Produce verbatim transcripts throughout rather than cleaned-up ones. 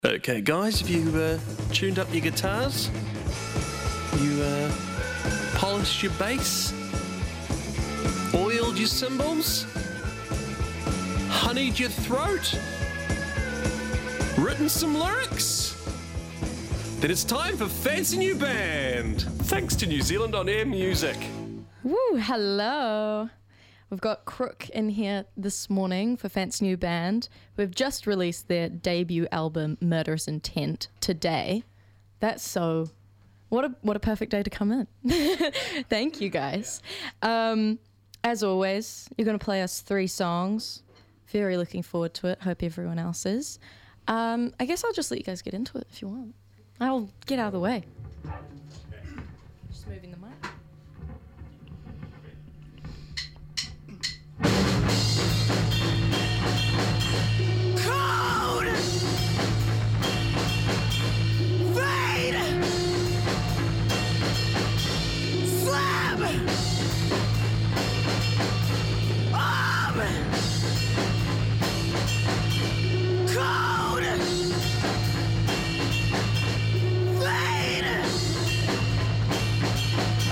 Okay, guys, have you uh, tuned up your guitars? You uh, polished your bass? Oiled your cymbals? Honeyed your throat? Written some lyrics? Then it's time for Fancy New Band, thanks to New Zealand On Air Music. Woo, hello. We've got Crook in here this morning for Fancy New Band. We've just released their debut album, Murderous Intent, today. That's so... What a what a perfect day to come in. Thank you, guys. Um, as always, you're going to play us three songs. Very looking forward to it. Hope everyone else is. Um, I guess I'll just let you guys get into it if you want. I'll get out of the way. Just moving the mic. Fade!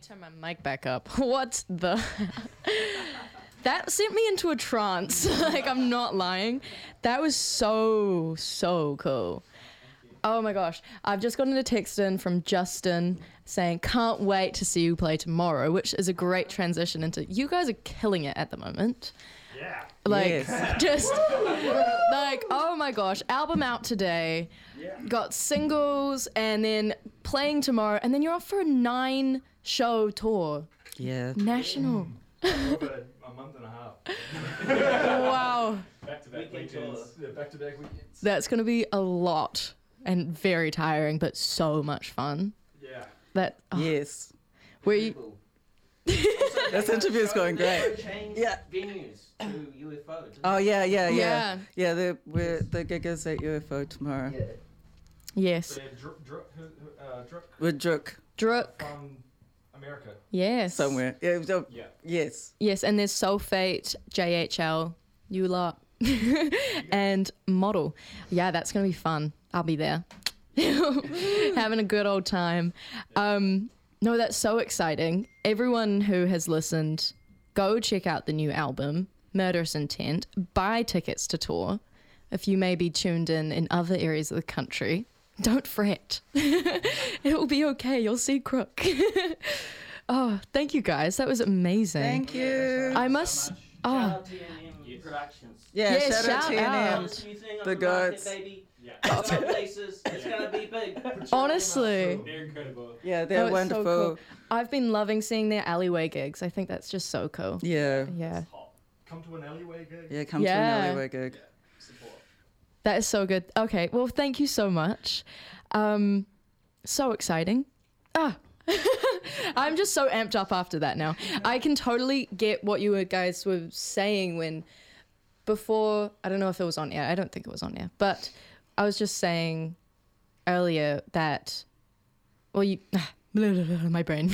turn my mic back up. What the? That sent me into a trance. Like, I'm not lying. That was so, so cool. Oh my gosh. I've just gotten a text in from Justin saying, can't wait to see you play tomorrow, which is a great transition into, you guys are killing it at the moment. Yeah. Like, Yes. just, like, oh my gosh, album out today, Yeah. got singles, and then playing tomorrow, and then you're off for a nine show tour. Yeah. National. Over a month and a half. Wow. Back to back Weekend weekends. tour. Yeah, back to back weekends. That's going to be a lot and very tiring, but so much fun. Yeah. That, oh, Yes. were you, People. This interview's going great. Change Yeah. venues to U F O. didn't Oh, yeah, yeah, Yeah. yeah. Yeah, the, we're, the gig is at U F O tomorrow. it? yes. So yeah, Druk, Druk, who- who- uh, Druk With Druk Druk, from America. yes. somewhere. Yeah, so- Yeah. yes. Yes, and there's Sulfate, J H L, you lot, and Model. Yeah, that's going to be fun. I'll be there. Having a good old time. Um, no, that's so exciting. Everyone who has listened, go check out the new album, Murderous Intent. Buy tickets to tour. If you may be tuned in in other areas of the country, don't fret. It will be okay. You'll see Crook. Oh, thank you guys. That was amazing. Thank you. I must. Shout Oh, out T N M Productions. Yeah, Yeah, shout, out shout to T N M. out. This new thing on The the market, goats. baby. Yeah. It's going places. It's going to be big. honestly, They're incredible. Yeah, they're Oh, it's so wonderful. cool. I've been loving seeing their alleyway gigs. I think that's just so cool. Yeah. Yeah, It's hot. Come to an alleyway gig. Yeah, come Yeah. to an alleyway gig. Support. that is so good. Okay, well, thank you so much. Um, so exciting. Ah. I'm just so amped up after that now. I can totally get what you were guys were saying when before, I don't know if it was on air. I don't think it was on air, but I was just saying earlier that, well, you, my brain.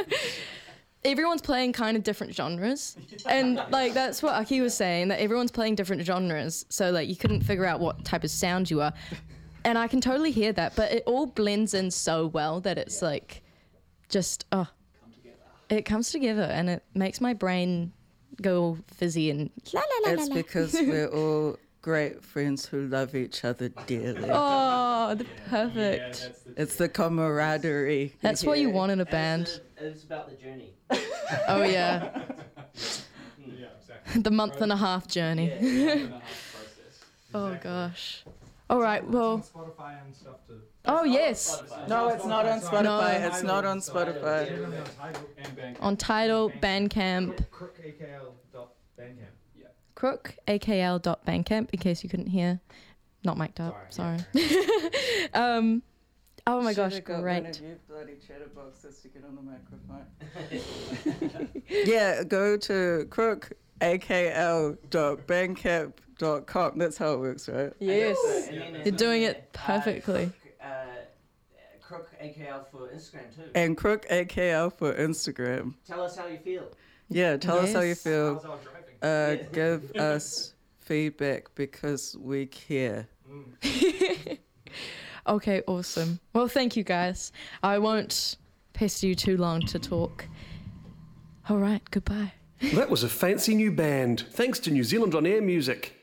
Everyone's playing kind of different genres. And like, that's what Aki was saying, that everyone's playing different genres. So like, you couldn't figure out what type of sound you are. And I can totally hear that, but it all blends in so well that it's like, just, oh, Come together. it comes together and it makes my brain go fizzy and la la la la It's la. because we're all great friends who love each other dearly. Oh, the Yeah, perfect. that's the It's the camaraderie. That's what you Yeah. want in a And band. It's, a, it's about the journey. Oh yeah, yeah, exactly. the month and a half journey. Yeah. Month and a half process. Oh Exactly. gosh. All right, It's well. on Spotify and stuff too. Oh It's yes, on Spotify. No, it's not on Spotify. No. It's not on So- Spotify. It's on Tidal and Bandcamp. on Tidal, Bandcamp, Crook A K L dot Bandcamp. Yeah. Crook, A K L dot Bandcamp, in case you couldn't hear. Not mic'd up, sorry. Sorry, um, oh my gosh, Should've got one great. of you bloody chatterboxes to get on the microphone. Yeah, go to crook A K L dot bandcamp dot com. That's how it works, right? Yes, And then there's you're doing it uh, perfectly. Crook, uh, Crook A K L for Instagram too. And Crook A K L for Instagram. Tell us how you feel. Yeah, tell us how you Yes. feel. How's our driving? Uh, Yeah. give us feedback because we care. Mm. Okay, awesome. Well, thank you guys. I won't pester you too long to talk. All right, goodbye. That was a fancy new band, thanks to New Zealand On Air Music.